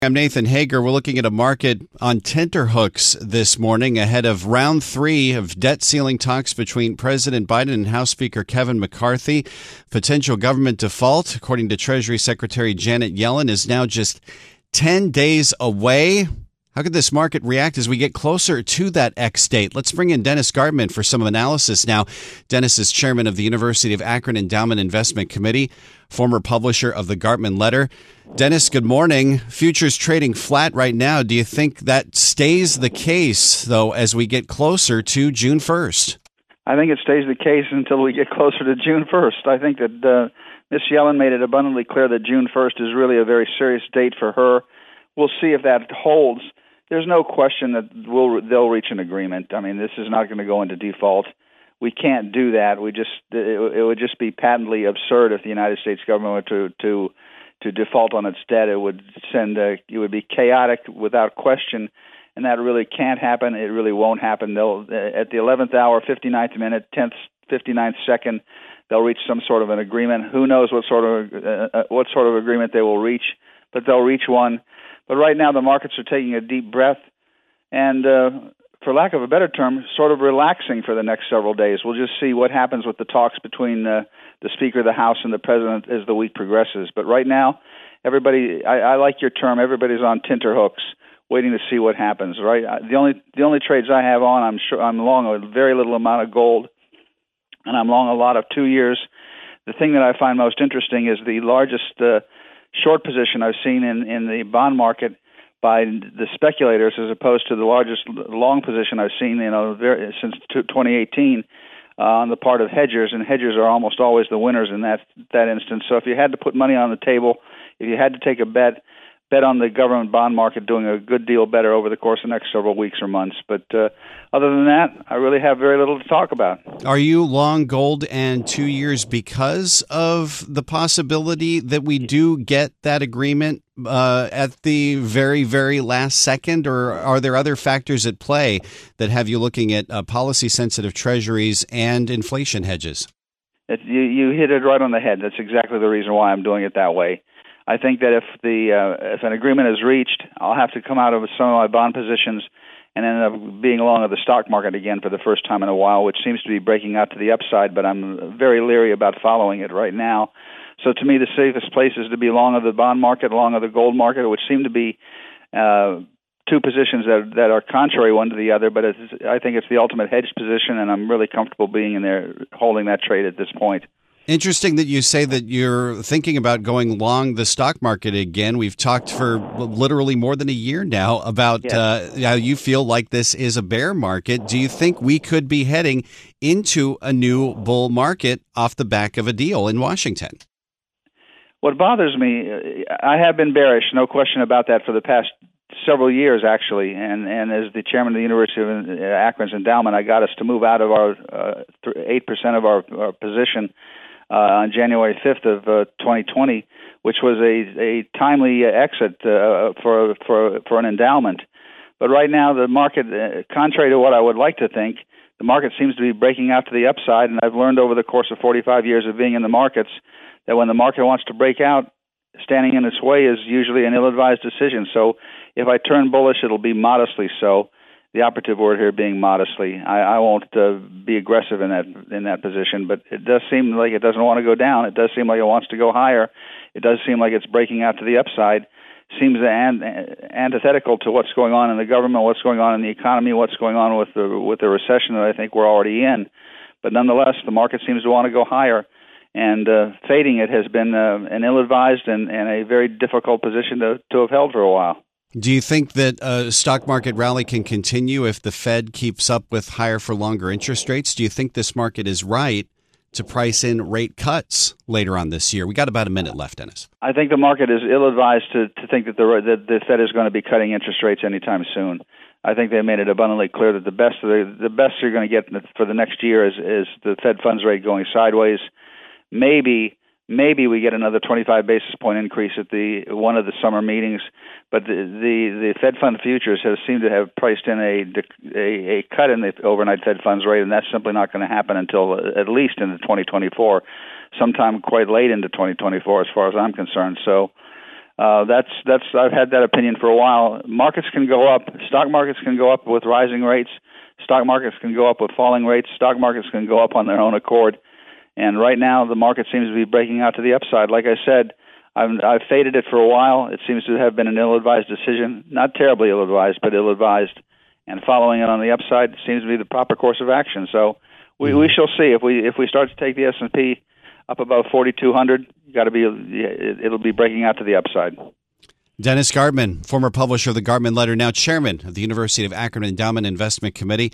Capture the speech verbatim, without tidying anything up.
I'm Nathan Hager. We're looking at a market on tenterhooks this morning ahead of round three of debt ceiling talks between President Biden and House Speaker Kevin McCarthy. Potential government default, according to Treasury Secretary Janet Yellen, is now just ten days away. How could this market react as we get closer to that X date? Let's bring in Dennis Gardman for some analysis now. Dennis is chairman of the University of Akron Endowment Investment Committee, former publisher of the Gartman Letter. Dennis, good morning. Futures trading flat right now. Do you think that stays the case, though, as we get closer to June first? I think it stays the case until we get closer to June first. I think that uh, Miz Yellen made it abundantly clear that June first is really a very serious date for her. We'll see if that holds. There's no question that we'll, they'll reach an agreement. I mean, this is not going to go into default. We can't do that. We just it, it would just be patently absurd if the United States government were to to to default on its debt. It would send a, it would be chaotic without question, and that really can't happen. It really won't happen. They'll at the eleventh hour, fifty-ninth minute, tenth, fifty-ninth second, they'll reach some sort of an agreement. Who knows what sort of uh, what sort of agreement they will reach, but they'll reach one. But right now, the markets are taking a deep breath and, uh, for lack of a better term, sort of relaxing for the next several days. We'll just see what happens with the talks between uh, the Speaker of the House and the President as the week progresses. But right now, everybody, I, I like your term, everybody's on tenterhooks, waiting to see what happens. Right? The only the only trades I have on, I'm sure I'm long a very little amount of gold, and I'm long a lot of two years. The thing that I find most interesting is the largest Uh, short position I've seen in, in the bond market by the speculators, as opposed to the largest long position I've seen, you know, very, since twenty eighteen uh, on the part of hedgers, and hedgers are almost always the winners in that that instance. So if you had to put money on the table, if you had to take a bet, bet on the government bond market doing a good deal better over the course of the next several weeks or months. But uh, other than that, I really have very little to talk about. Are you long gold and two years because of the possibility that we do get that agreement uh, at the very, very last second? Or are there other factors at play that have you looking at uh, policy-sensitive treasuries and inflation hedges? It, you, you hit it right on the head. That's exactly the reason why I'm doing it that way. I think that if the uh, if an agreement is reached, I'll have to come out of some of my bond positions and end up being along of the stock market again for the first time in a while, which seems to be breaking out to the upside, but I'm very leery about following it right now. So to me, the safest place is to be long of the bond market, long of the gold market, which seem to be uh, two positions that that are contrary one to the other, but it's, I think it's the ultimate hedge position, and I'm really comfortable being in there holding that trade at this point. Interesting that you say that you're thinking about going long the stock market again. We've talked for literally more than a year now about yes. uh, how you feel like this is a bear market. Do you think we could be heading into a new bull market off the back of a deal in Washington? What bothers me, I have been bearish, no question about that, for the past several years, actually. And, and as the chairman of the University of Akron's endowment, I got us to move out of our uh, eight percent of our, our position Uh, on January fifth of uh, twenty twenty, which was a, a timely exit uh, for for for an endowment. But right now, the market, uh, contrary to what I would like to think, the market seems to be breaking out to the upside. And I've learned over the course of forty-five years of being in the markets that when the market wants to break out, standing in its way is usually an ill-advised decision. So if I turn bullish, it'll be modestly so. The operative word here being modestly. I, I won't uh, be aggressive in that in that position, but it does seem like it doesn't want to go down. It does seem like it wants to go higher. It does seem like it's breaking out to the upside. Seems an, antithetical to what's going on in the government, what's going on in the economy, what's going on with the with the recession that I think we're already in. But nonetheless, the market seems to want to go higher, and uh, fading it has been uh, an ill-advised and, and a very difficult position to, to have held for a while. Do you think that a stock market rally can continue if the Fed keeps up with higher for longer interest rates? Do you think this market is right to price in rate cuts later on this year? We got about a minute left, Dennis. I think the market is ill-advised to, to think that the, that the Fed is going to be cutting interest rates anytime soon. I think they made it abundantly clear that the best the, the best you're going to get for the next year is, is the Fed funds rate going sideways. Maybe maybe we get another twenty-five basis point increase at the one of the summer meetings, but the the, the Fed fund futures have seemed to have priced in a, a a cut in the overnight Fed funds rate, and that's simply not going to happen until at least into twenty twenty-four, sometime quite late into twenty twenty-four, as far as I'm concerned. So Uh, that's that's I've had that opinion for a while. Markets can go up. Stock markets can go up with rising rates. Stock markets can go up with falling rates. Stock markets can go up on their own accord. And right now, the market seems to be breaking out to the upside. Like I said, I've, I've faded it for a while. It seems to have been an ill-advised decision. Not terribly ill-advised, but ill-advised. And following it on the upside seems to be the proper course of action. So we, mm-hmm. we shall see. If we if we start to take the S and P up above forty-two hundred, got to be it'll be breaking out to the upside. Dennis Gartman, former publisher of the Gartman Letter, now chairman of the University of Akron Endowment Investment Committee.